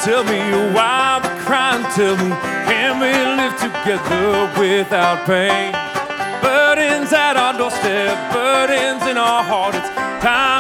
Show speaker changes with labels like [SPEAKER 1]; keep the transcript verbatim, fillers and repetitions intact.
[SPEAKER 1] tell me why we're crying. Tell me, can we live together without pain? Burdens at our doorstep, burdens in our heart. It's time